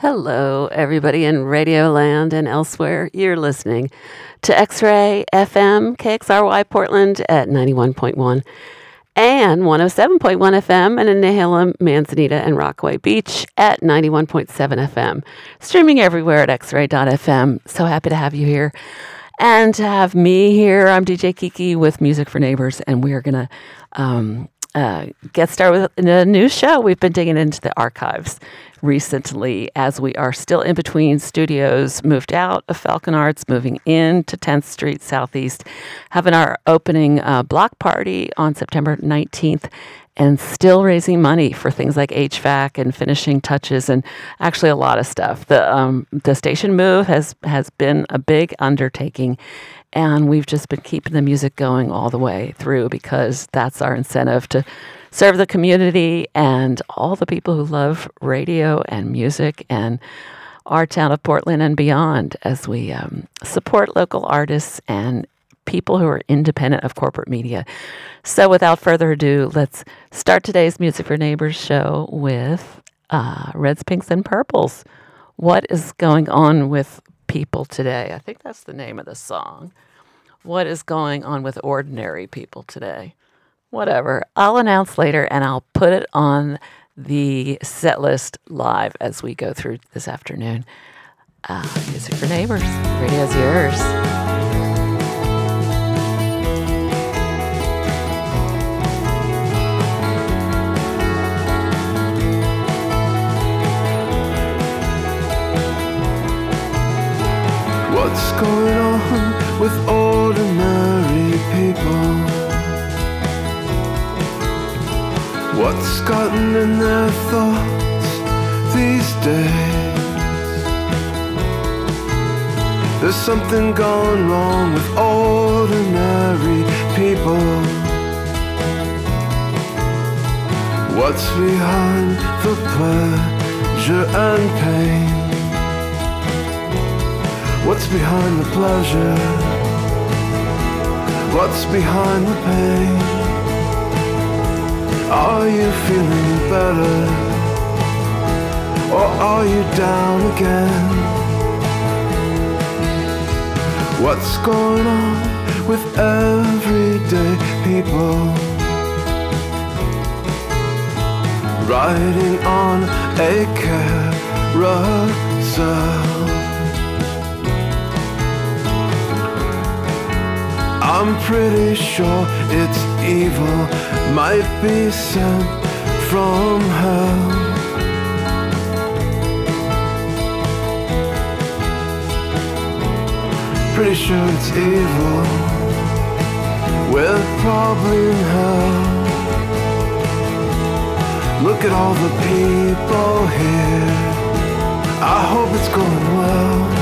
Hello, everybody in Radio Land and elsewhere. You're listening to X-Ray FM, KXRY Portland at 91.1 and 107.1 FM, and in Nehalem, Manzanita, and Rockaway Beach at 91.7 FM. Streaming everywhere at xray.fm. So happy to have you here. And to have me here, I'm DJ Kiki with Music for Neighbors, and we are going to get started with a new show. We've been digging into the archives recently as we are still in between studios, moved out of Falcon Arts, moving into 10th Street Southeast, having our opening block party on September 19th, and still raising money for things like HVAC and finishing touches and actually a lot of stuff. The station move has been a big undertaking, and we've just been keeping the music going all the way through because that's our incentive to serve the community and all the people who love radio and music and our town of Portland and beyond as we support local artists and people who are independent of corporate media. So without further ado, let's start today's Music for Neighbors show with Reds, Pinks, and Purples. What is going on with people today? I think that's the name of the song. What is going on with ordinary people today? Whatever. I'll announce later, and I'll put it on the set list live as we go through this afternoon. Music for Neighbors. Radio's yours. What's going on with ordinary people? What's gotten in their thoughts these days? There's something gone wrong with ordinary people. What's behind the pleasure and pain? What's behind the pleasure? What's behind the pain? Are you feeling better? Or are you down again? What's going on with everyday people? Riding on a carousel. I'm pretty sure it's evil, might be sent from hell. Pretty sure it's evil, we're probably in hell. Look at all the people here, I hope it's going well.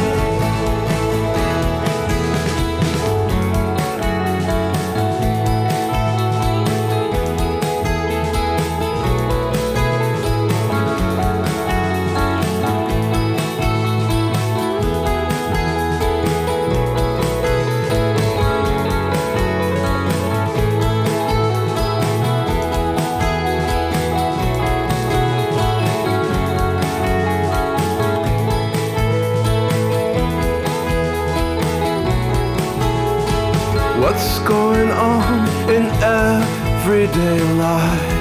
What's going on in everyday life?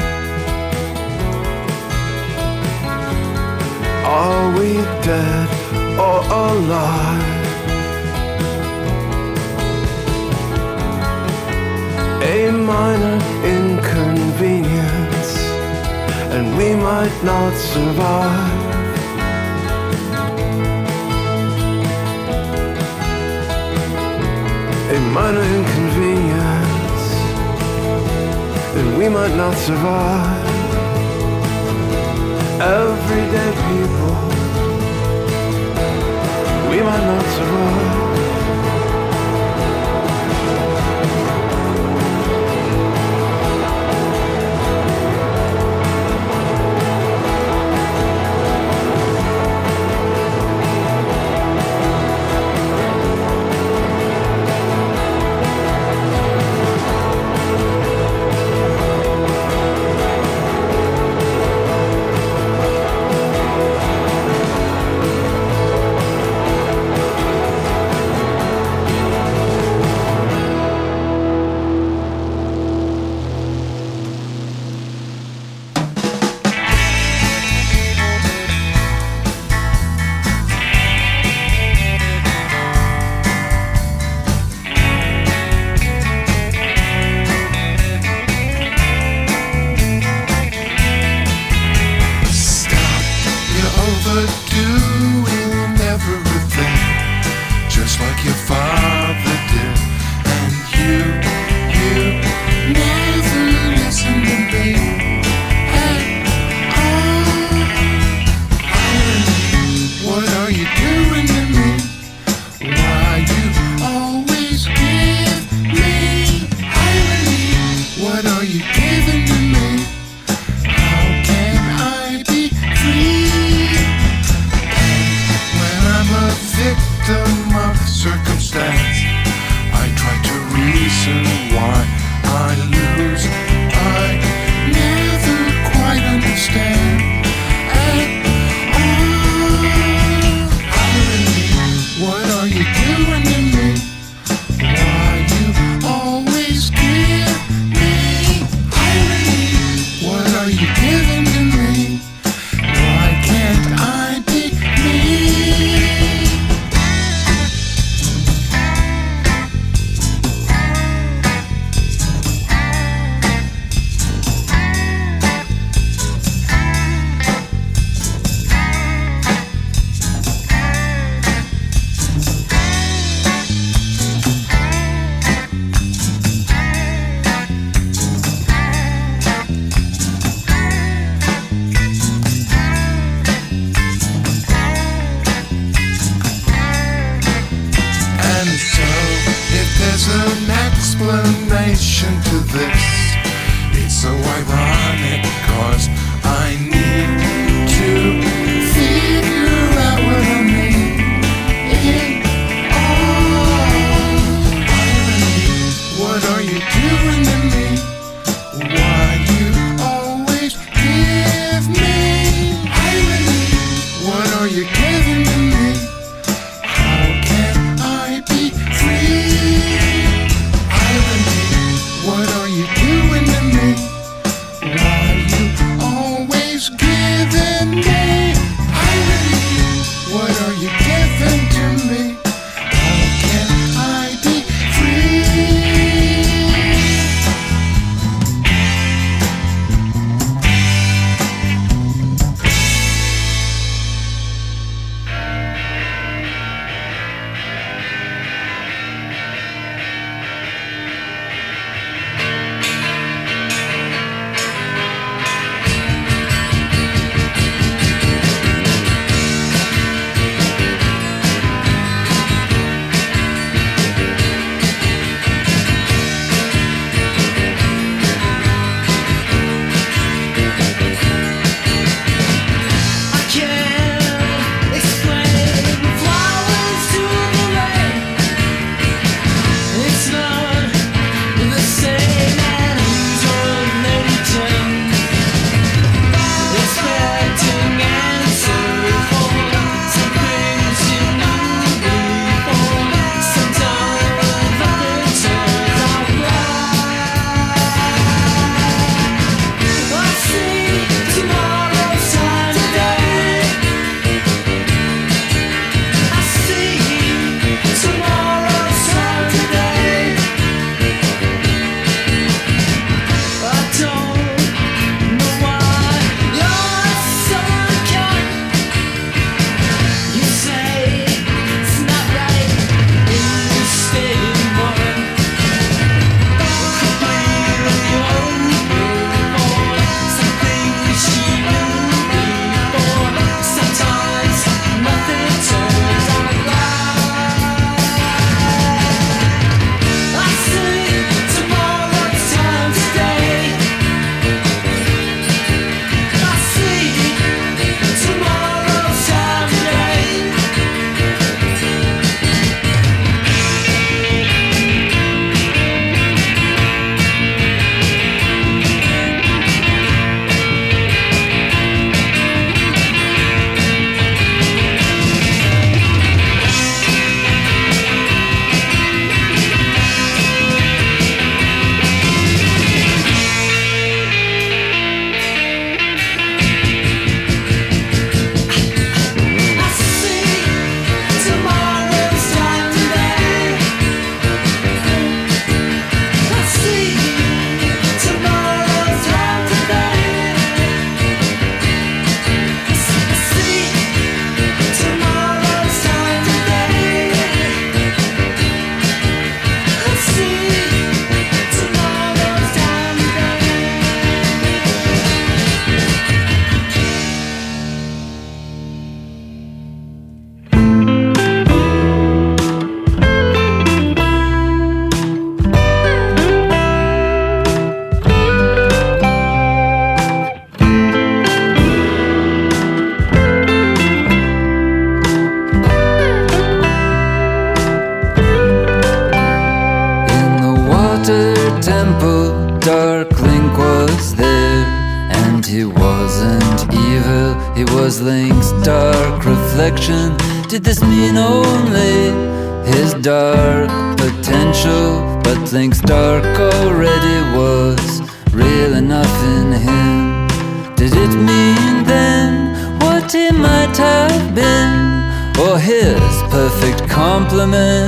Are we dead or alive? A minor inconvenience, and we might not survive. A minor inconvenience, and we might not survive. Everyday people, we might not survive. overdoing everything, just like your father did. And you never listen to me at all. What are you doing to me? Why you always give me irony? What are you giving to me? How can I be free? And when I'm a victim of circumstance, I try to reason why I lose. I never quite understand at all. Irony, what are you doing to me? Why you always give me irony? What are you giving to me? Why can't I be me? And so, if there's an explanation to this, it's so ironic, 'cause I need to figure out what I mean in all irony. What are you doing to me? Why you always give me irony? What are you giving to me? How can I be free? Irony, what are you doing to me? Why you always giving me irony? What are you giving to me? How can I be free? wasn't evil, he was Link's dark reflection. Did this mean only his dark potential? But Link's dark already was real enough in him. Did it mean then what he might have been, or his perfect complement?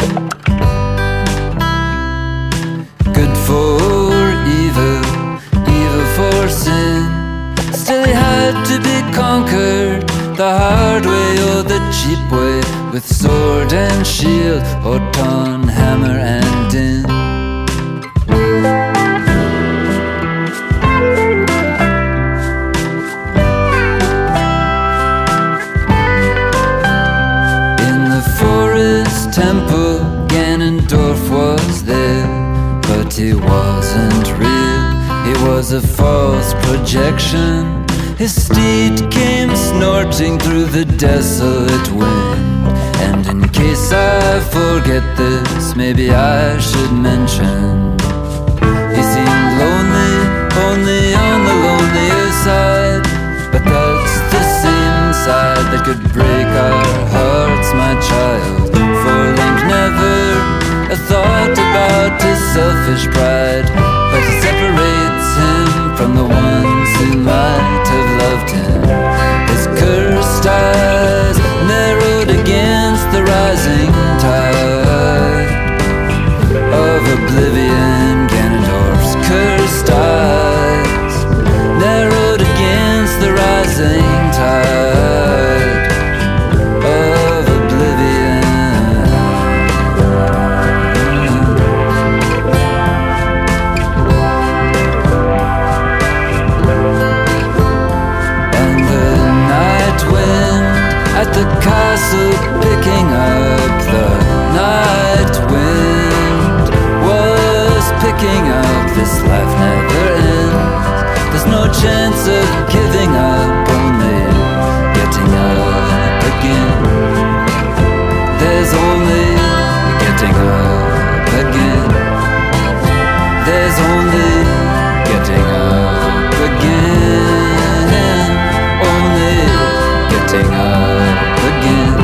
Good for evil, evil for sin. Still he had to be conquered, the hard way or the cheap way, with sword and shield or ton, hammer and din. In the forest temple, Ganondorf was there, but he wasn't real, he was a false projection. His steed came snorting through the desolate wind. And in case I forget this, maybe I should mention, he seemed lonely, only on the lonelier side. But that's the same side that could break our hearts, my child. For Link never a thought about his selfish pride, but it separates him from the ones who might have loved him. His cursed eyes narrowed against the rising tide of oblivion. Ganondorf's cursed eyes narrowed against the rising tide of oblivion. And the night wind at the castle picking up, the night wind was picking up. This life never ends, there's no chance of giving up, only getting up again. There's only getting up again. There's only getting up again. Only getting up again.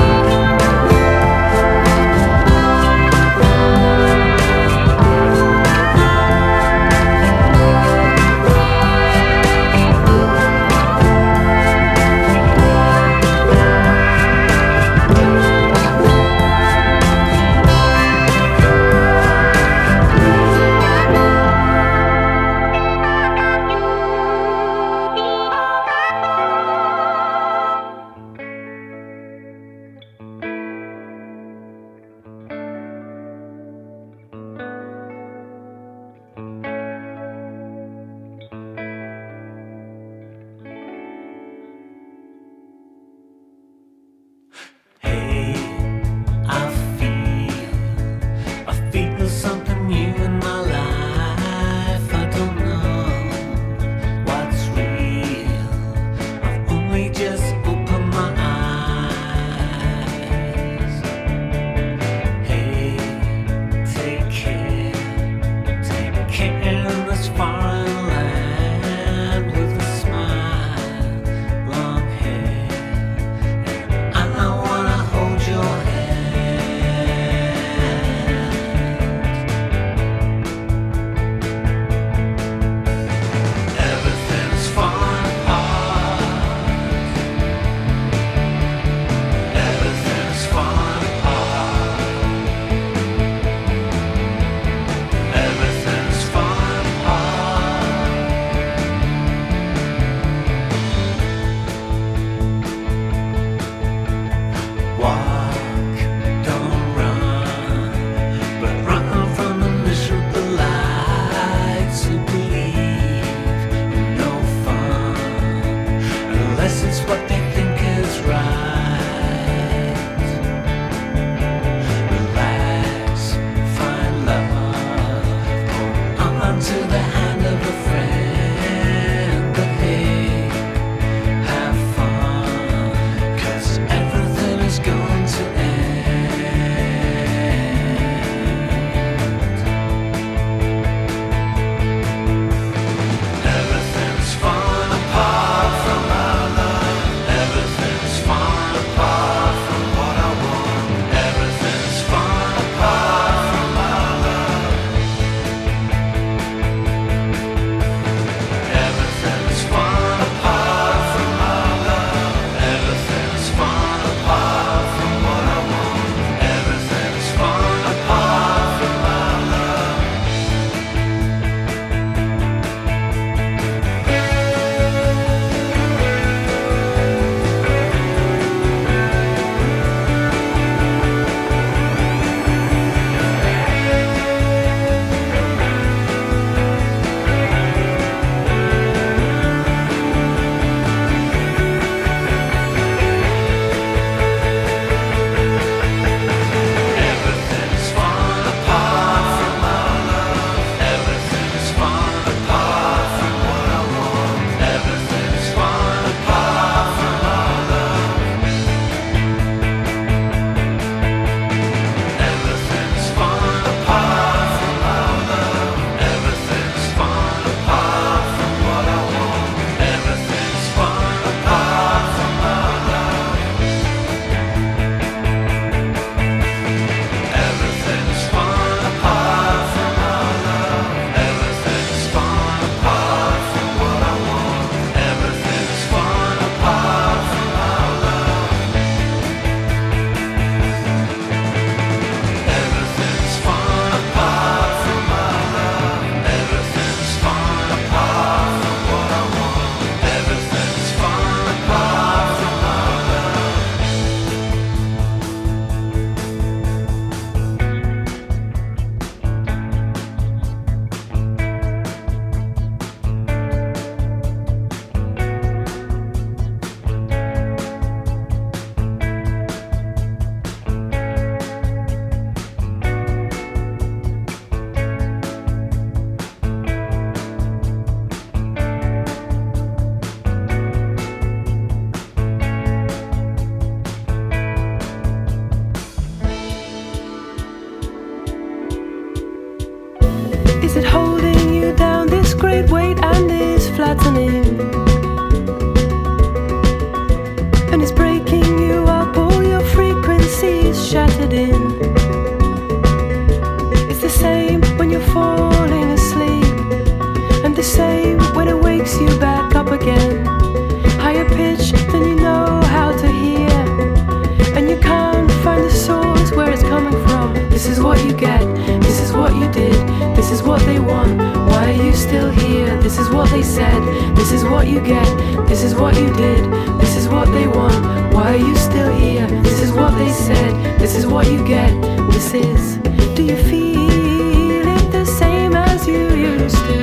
this is what they want. Why are you still here? This is what they said, this is what you get, this is what you did, this is what they want. Why are you still here? This is what they said, this is what you get, this is. Do you feel it the same as you used to?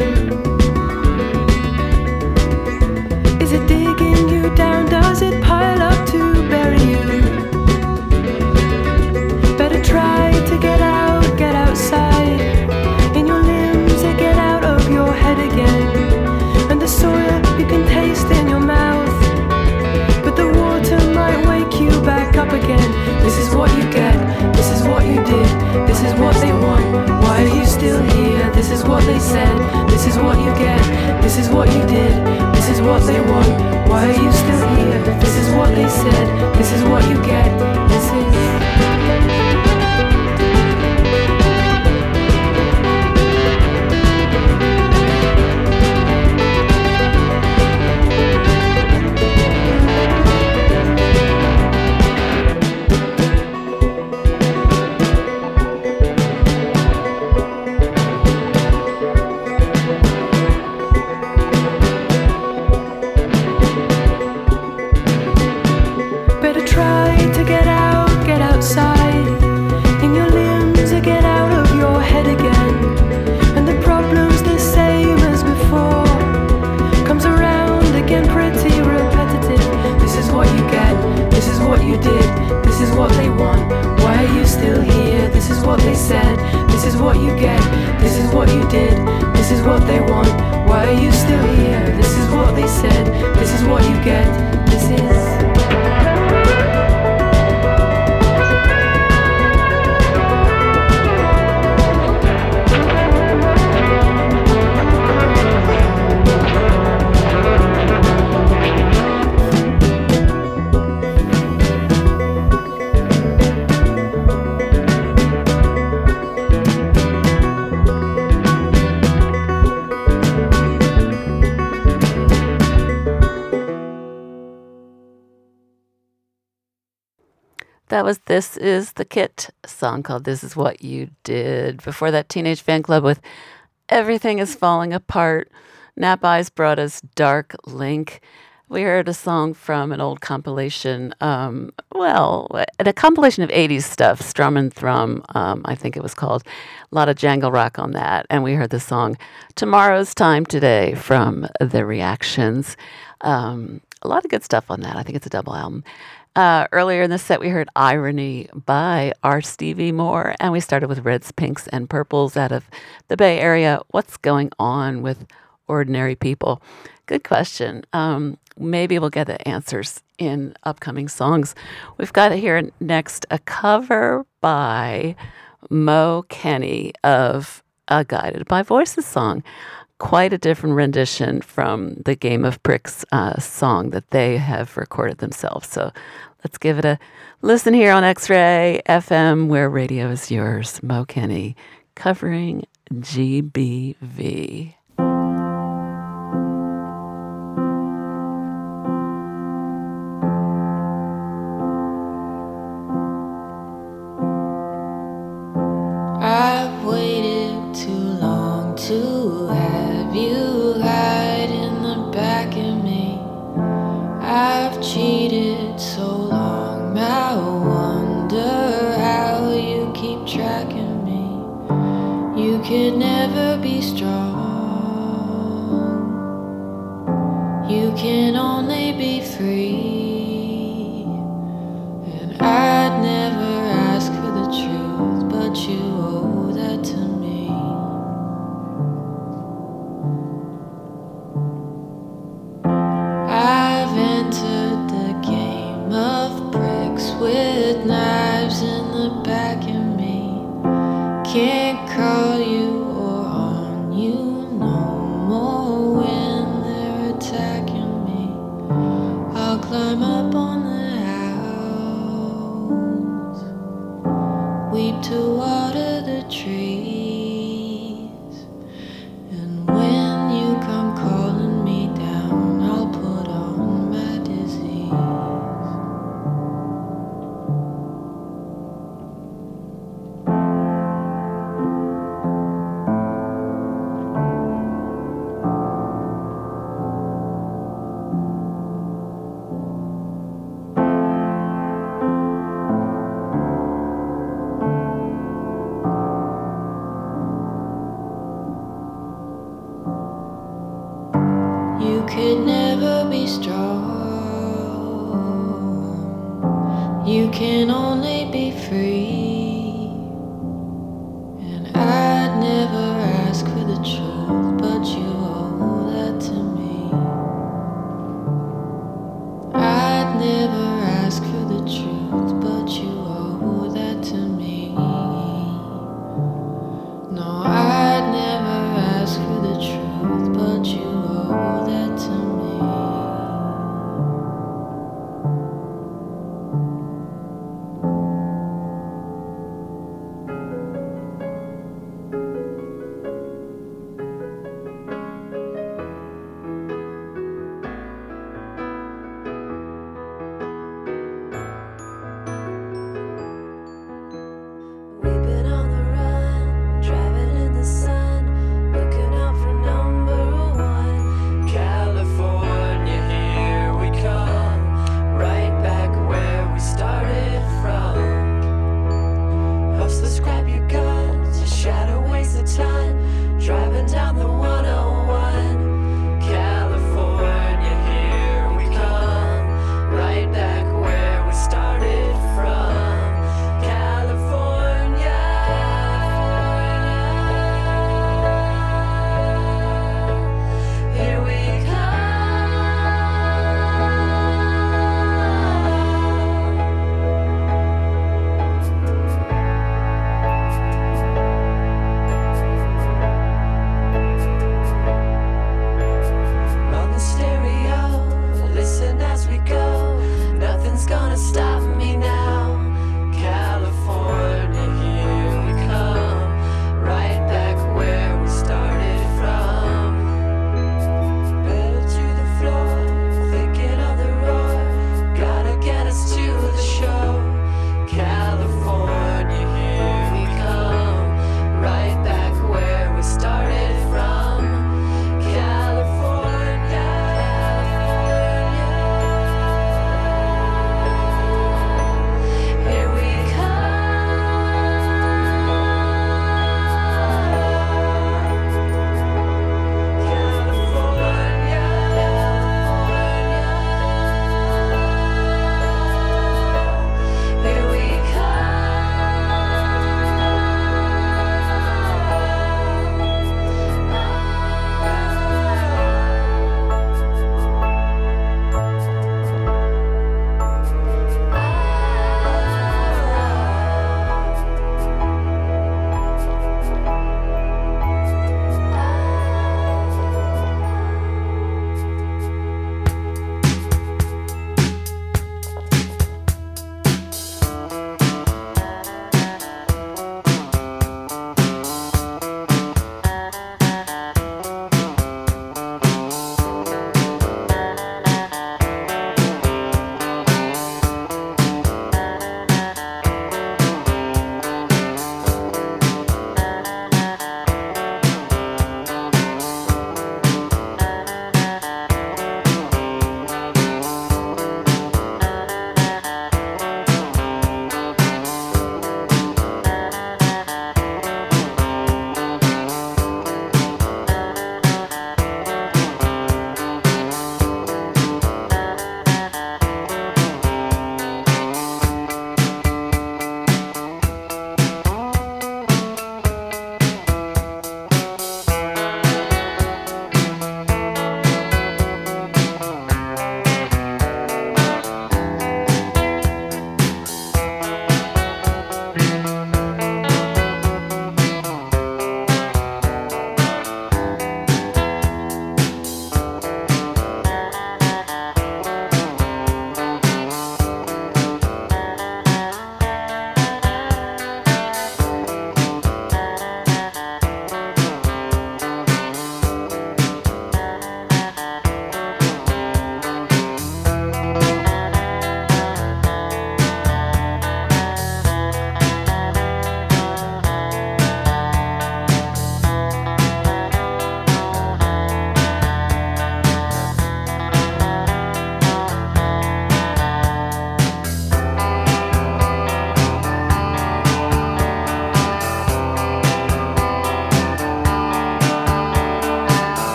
Is it digging you down? Does it pile up to bury you? Better try to get out, get outside. In your limbs, get out of your head again. And the soil you can taste in your mouth, but the water might wake you back up again. This is what you get, this is what you did, this is what they want. Why are you still here? This is what they said, this is what you get, this is what you did, this is what they want. Why are you still here? This is what they said, this is what you get, this is. That was This Is the Kit, a song called This Is What You Did. Before that, Teenage Fan Club with Everything Is Falling Apart. Nap Eyes brought us Dark Link. We heard a song from an old compilation, a compilation of 80s stuff, Strum and Thrum, I think it was called. A lot of jangle rock on that. And we heard the song Tomorrow's Time Today from The Reactions. A lot of good stuff on that. I think it's a double album. Earlier in the set, we heard Irony by R. Stevie Moore, and we started with Reds, Pinks, and Purples out of the Bay Area. What's going on with ordinary people? Good question. Maybe we'll get the answers in upcoming songs. We've got here next a cover by Mo Kenny of a Guided by Voices song. Quite a different rendition from the Game of Pricks song that they have recorded themselves. So let's give it a listen here on X-Ray FM, where radio is yours. Mo Kenny covering GBV. I've waited too long to have you hide in the back of me. I've cheated so long, I wonder how you keep tracking me. You could never be strong, you can only be free. And I'd never ask for the truth, but you owe that to me. I've entered the game of bricks with knives in the back of me. Can't call you or on you no more when they're attacking me. I'll climb up on the house, weep to water the trees, and when you come calling me down, I'll put on my disease. You can only be free. And I'd never ask for the truth, but you owe that to me. I'd never ask for the truth, but you owe that to me. No, I'd never ask for the truth, but you owe that to me.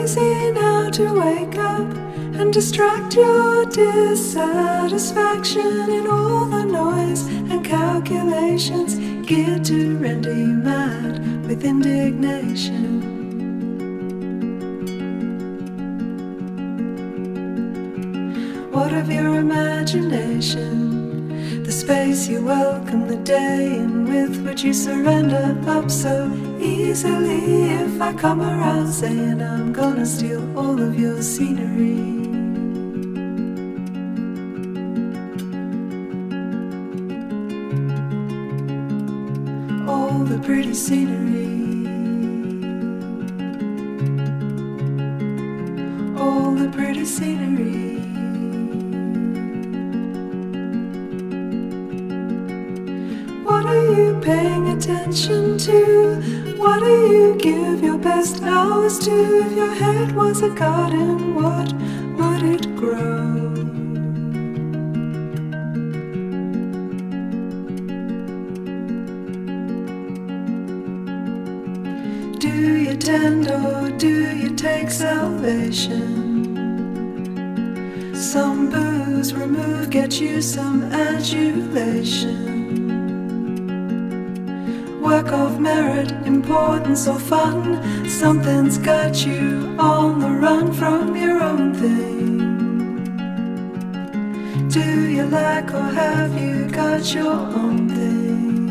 easy now to wake up and distract your dissatisfaction in all the noise and calculations geared to render you mad with indignation. What of your imagination? The space you welcome, the day in with which you surrender up so easily. If I come around saying I'm gonna steal all of your scenery, all the pretty scenery, all the pretty scenery. What are you paying attention to? What do you give your best hours to? If your head was a garden, what would it grow? Do you tend or do you take salvation? Some booze remove, get you some adulation. Work of merit, importance or fun, something's got you on the run from your own thing. Do you like or have you got your own thing?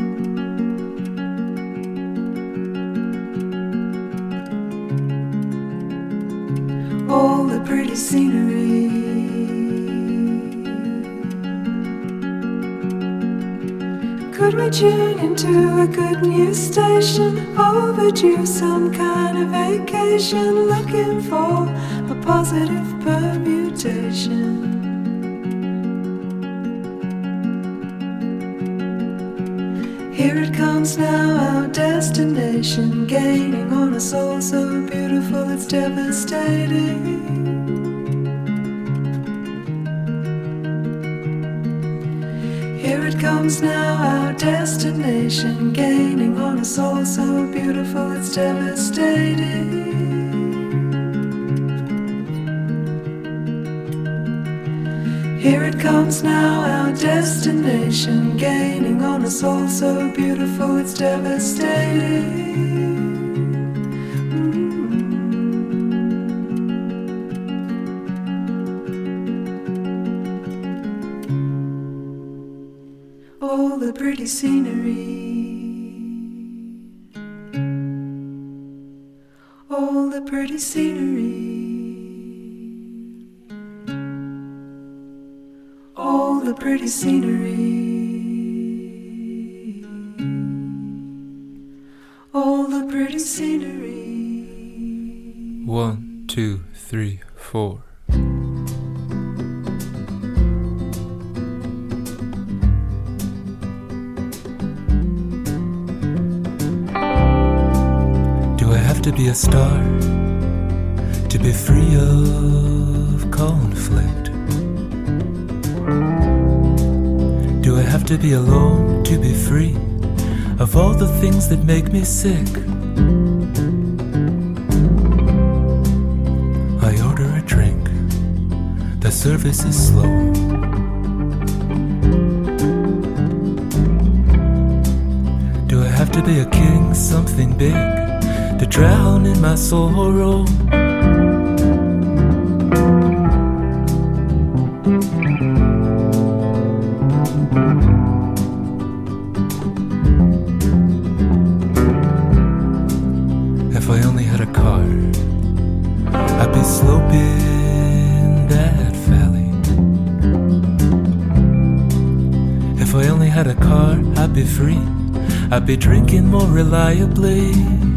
All the pretty scenery, could we tune into a good news station? Overdue some kind of vacation, looking for a positive permutation. Here it comes now, our destination, gaining on a soul so beautiful it's devastating. Here it comes now, our destination, gaining on a soul so beautiful it's devastating. Here it comes now, our destination, gaining on a soul so beautiful it's devastating. All the pretty scenery, all the pretty scenery, all the pretty scenery, all the pretty scenery. 1, 2, 3, 4. To be a star, to be free of conflict? Do I have to be alone to be free of all the things that make me sick? I order a drink, the service is slow. Do I have to be a king, something big, to drown in my sorrow? If I only had a car, I'd be sloping that valley. If I only had a car, I'd be free. I'd be drinking more reliably.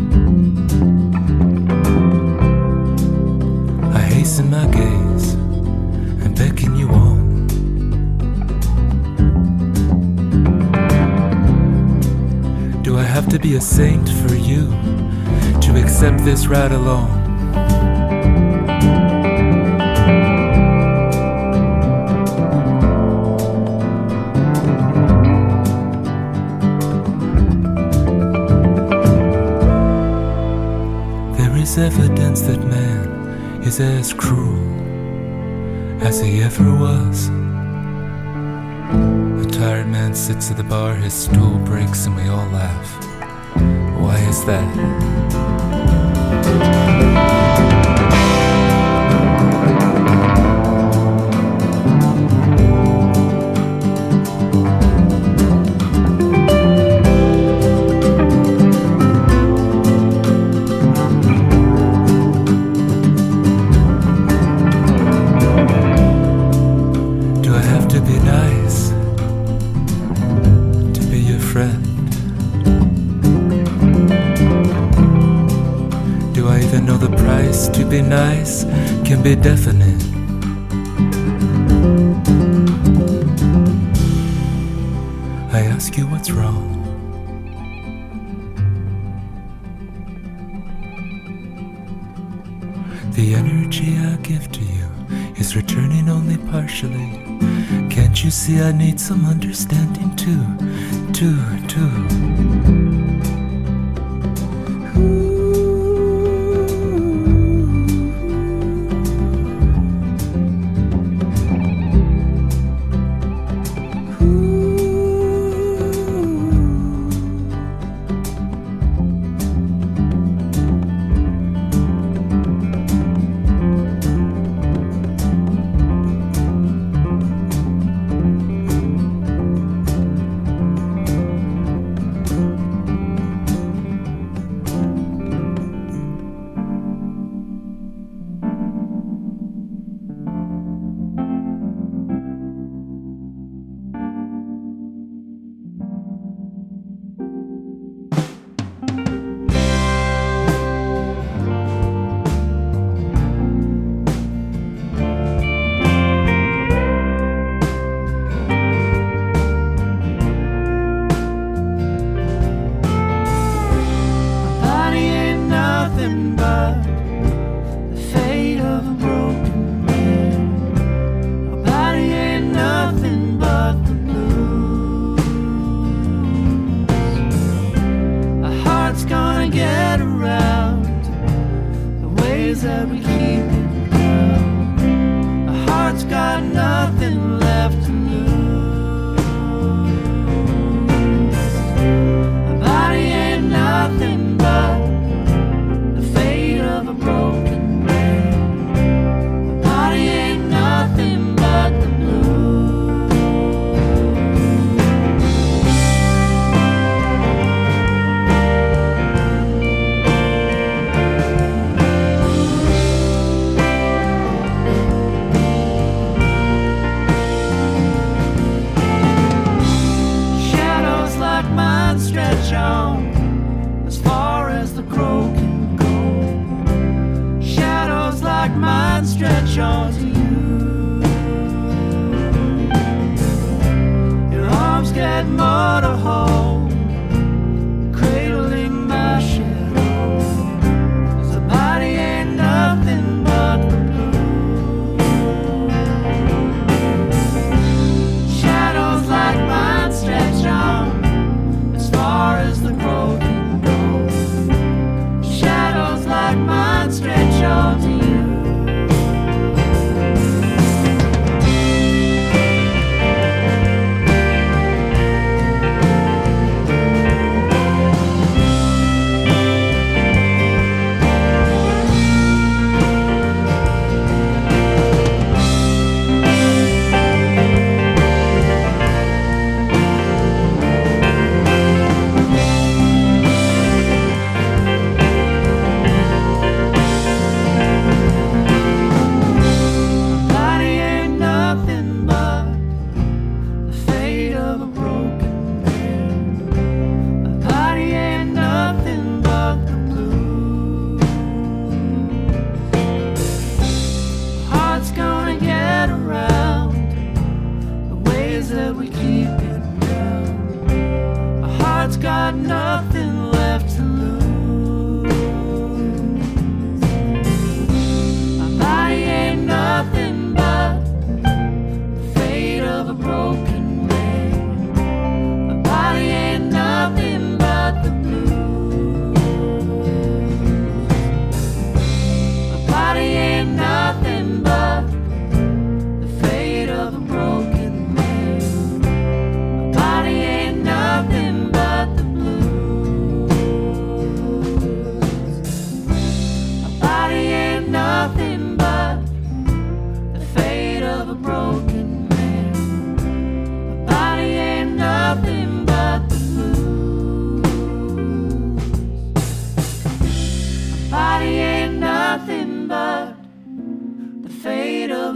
In my gaze and beckon you on. Do I have to be a saint for you to accept this ride along? There is evidence that man is as cruel as he ever was. A tired man sits at the bar, his stool breaks and we all laugh. Why is that? To be nice can be definite. I ask you what's wrong. The energy I give to you is returning only partially. Can't you see I need some understanding too?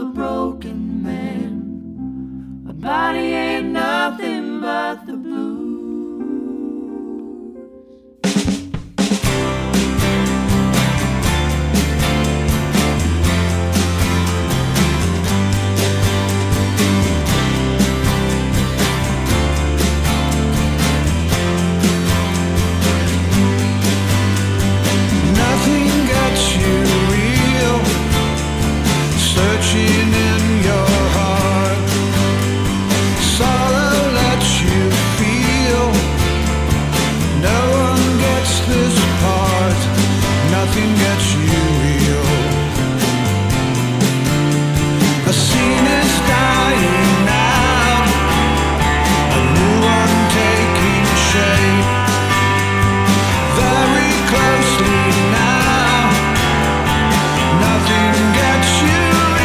a broken man. A body ain't nothing but the blues. Searching in your heart, sorrow lets you feel. No one gets this part, nothing gets you real. A scene is dying out, a new one taking shape. Very closely now, nothing gets you.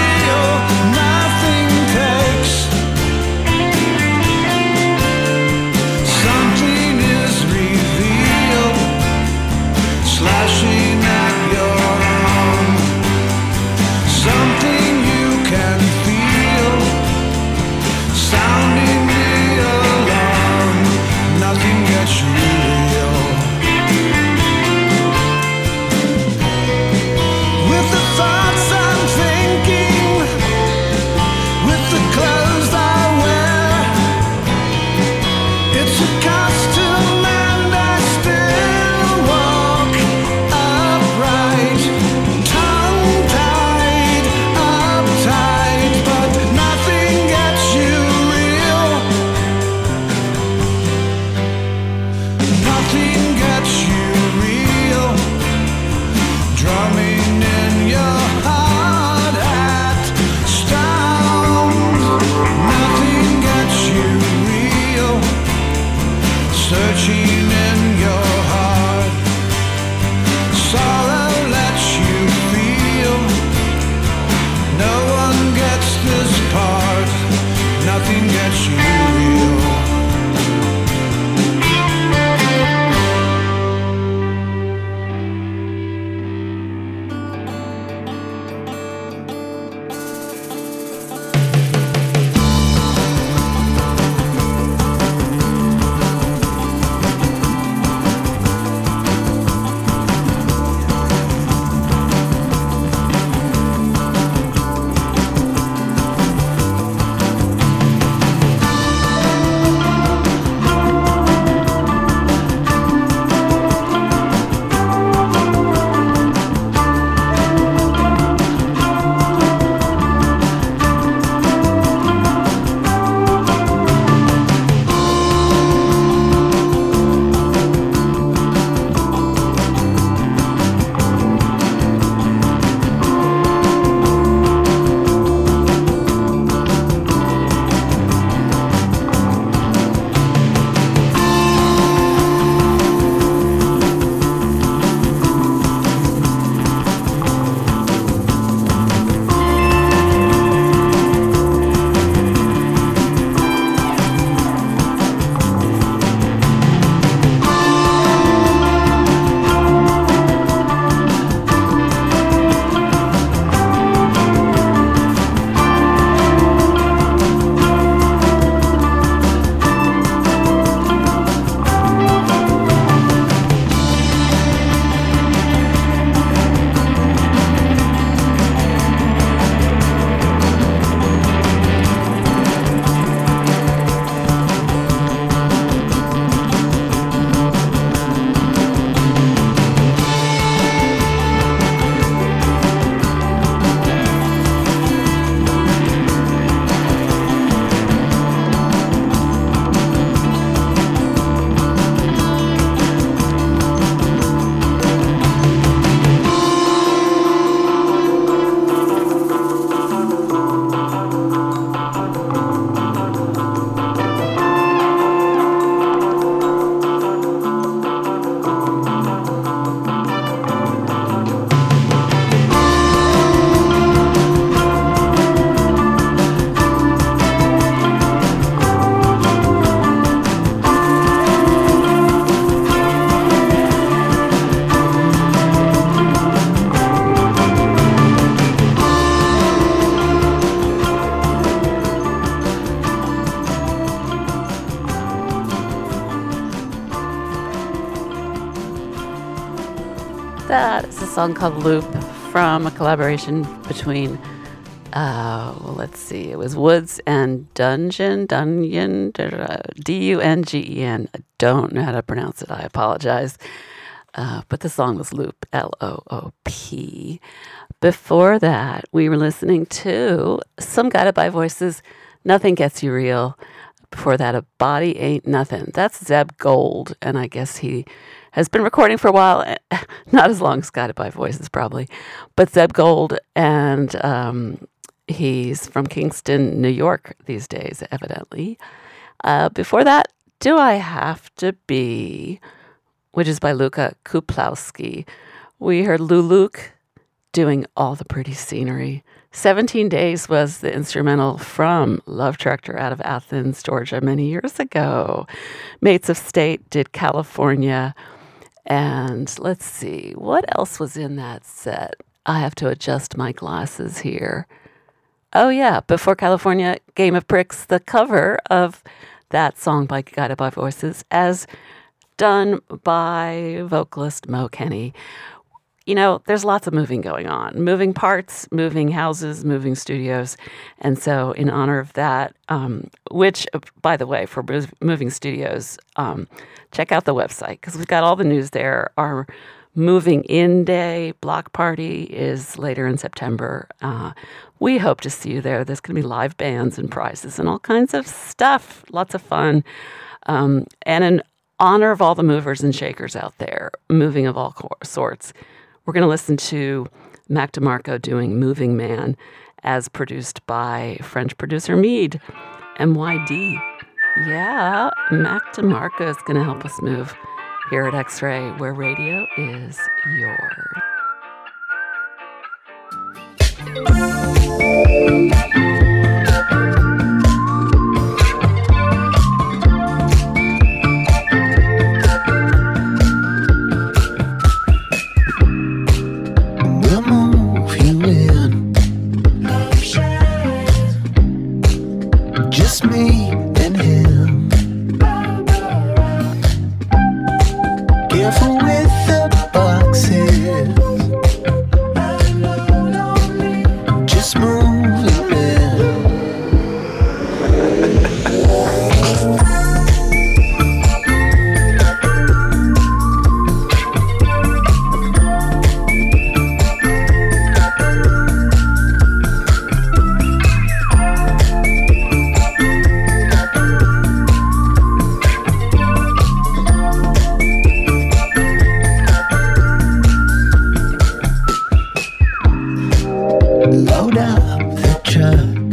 Slashing at your arm, something you can feel. song called Loop from a collaboration between, let's see, it was Woods and Dungeon, D-U-N-G-E-N. I don't know how to pronounce it. I apologize. But the song was Loop, L-O-O-P. Before that, we were listening to some Guided by Voices, Nothing Gets You Real. Before that, A Body Ain't Nothing. That's Zeb Gold, and I guess he has been recording for a while. Not as long as Guided by Voices, probably. But Zeb Gold, and he's from Kingston, New York these days, evidently. Before that, Do I Have to Be, which is by Luka Kuplowski. We heard Lou Luke doing All the Pretty Scenery. 17 Days was the instrumental from Love Tractor out of Athens, Georgia, many years ago. Mates of State did California. And let's see, what else was in that set? I have to adjust my glasses here. Oh, yeah, Before California, Game of Pricks, the cover of that song by Guided by Voices, as done by vocalist Mo Kenny. You know, there's lots of moving going on. Moving parts, moving houses, moving studios. And so in honor of that, which, by the way, for moving studios, check out the website because we've got all the news there. Our moving in day block party is later in September. We hope to see you there. There's going to be live bands and prizes and all kinds of stuff. Lots of fun. And in honor of all the movers and shakers out there, moving of all sorts, we're going to listen to Mac DeMarco doing Moving Man as produced by French producer Mead, MYD. Yeah, Mac DeMarco is going to help us move here at X-Ray, where radio is yours. Just me and him. Careful with the boxes. Just moving in. Load up the truck.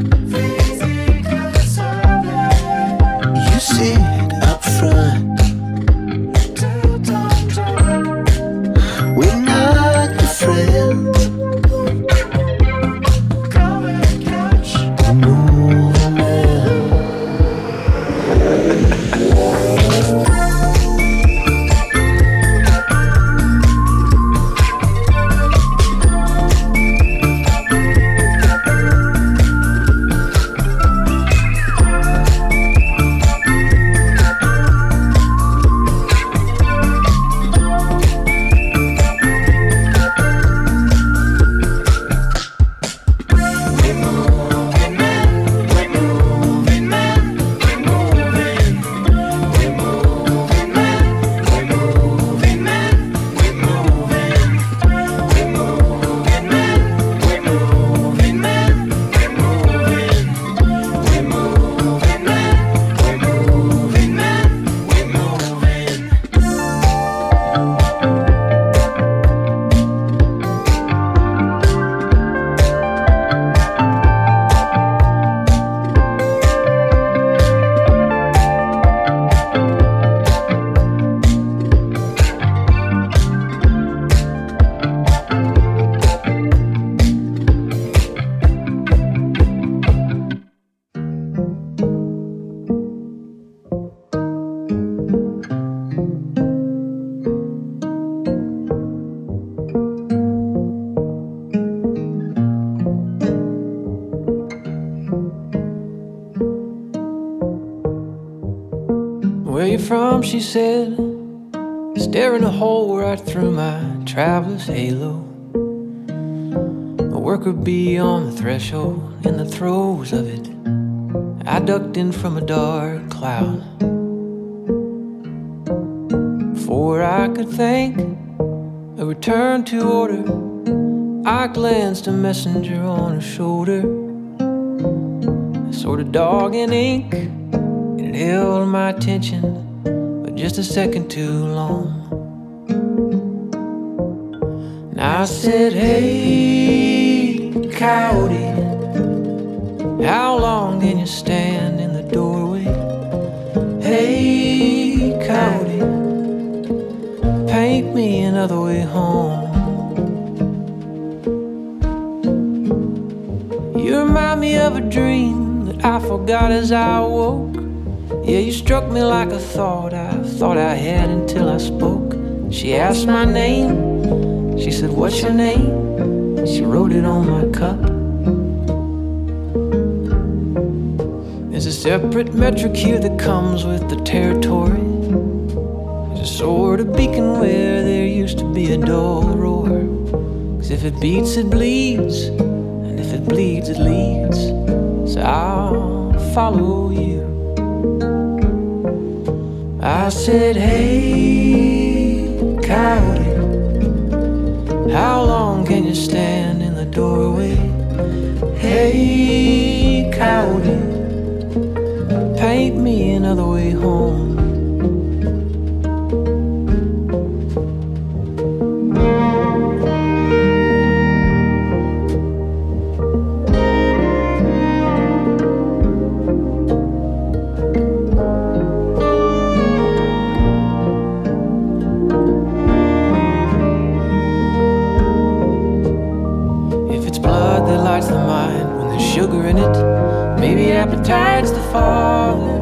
You sit up front. We're not your friends. Moving in. Where you from, she said. staring a hole right through my traveler's halo. A worker bee on the threshold, in the throes of it, I ducked in from a dark cloud. Before I could think, a return to order, I glanced a messenger on her shoulder. A sort of dog in ink, and it held my attention, but just a second too long. And I said, hey, coyote, how long can you stand in the doorway? Hey, coyote, paint me another way home. You remind me of a dream that I forgot as I awoke. Yeah, you struck me like a thought I had until I spoke. She asked my name, she said, what's your name? She wrote it on my cup. There's a separate metric here that comes with the territory. There's a sort of beacon where there used to be a dull roar. 'Cause if it beats, it bleeds, and if it bleeds, it leads. So I'll follow you. I said, hey, coyote, how long can you stand in the doorway? Hey, coyote, paint me another way home. Sugar in it, maybe appetite's the father.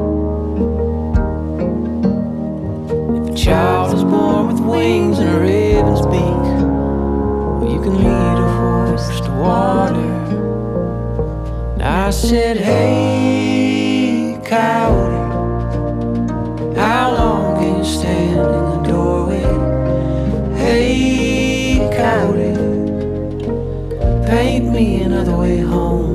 If a child is born with wings and a raven's beak, well, you can lead a horse to water. And I said, hey, coyote, how long can you stand in the doorway? Hey, coyote, paint me another way home.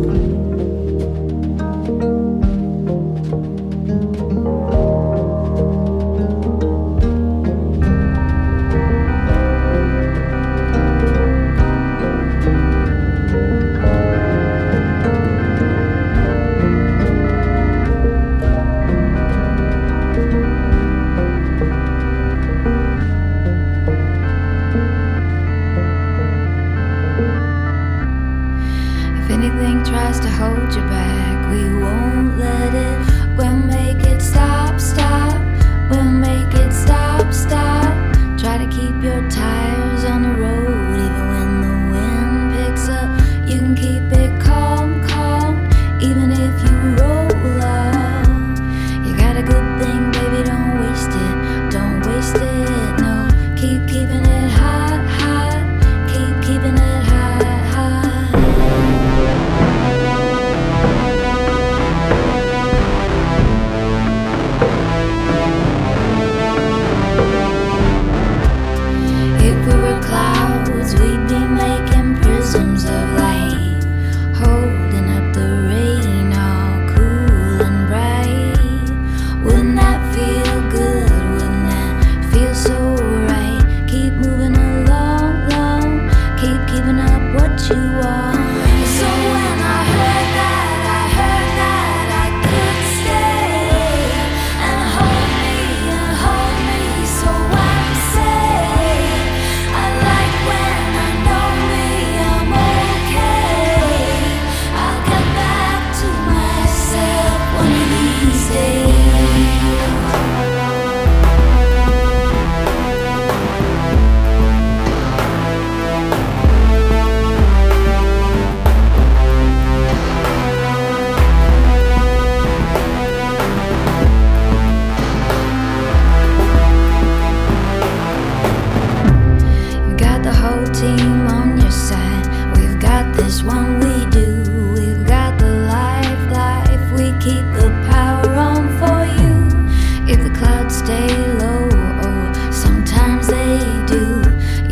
Clouds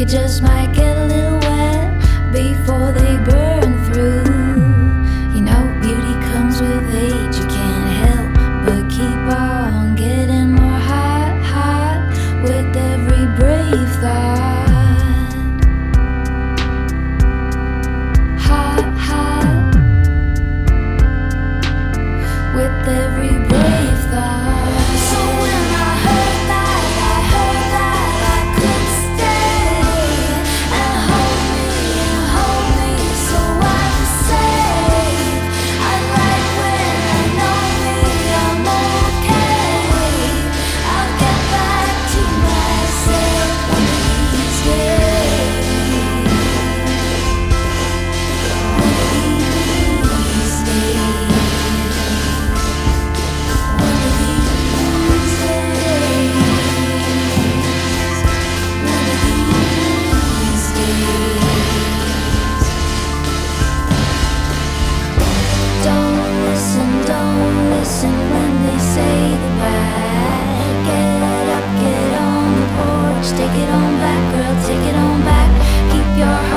just might get a little wet before they burn through. You know, beauty comes with age, you can't help but keep on getting more hot, hot with every brave thought. Hot, hot with every brave thought. So when I heard that I could stay and hold me so I could say I like when I know me, I'm okay. I'll get back to myself one of these days. One of these days. One of these days. One of these days. Don't listen when they say the bad. Get up, get on the porch, take it on back, girl, take it on back. Keep your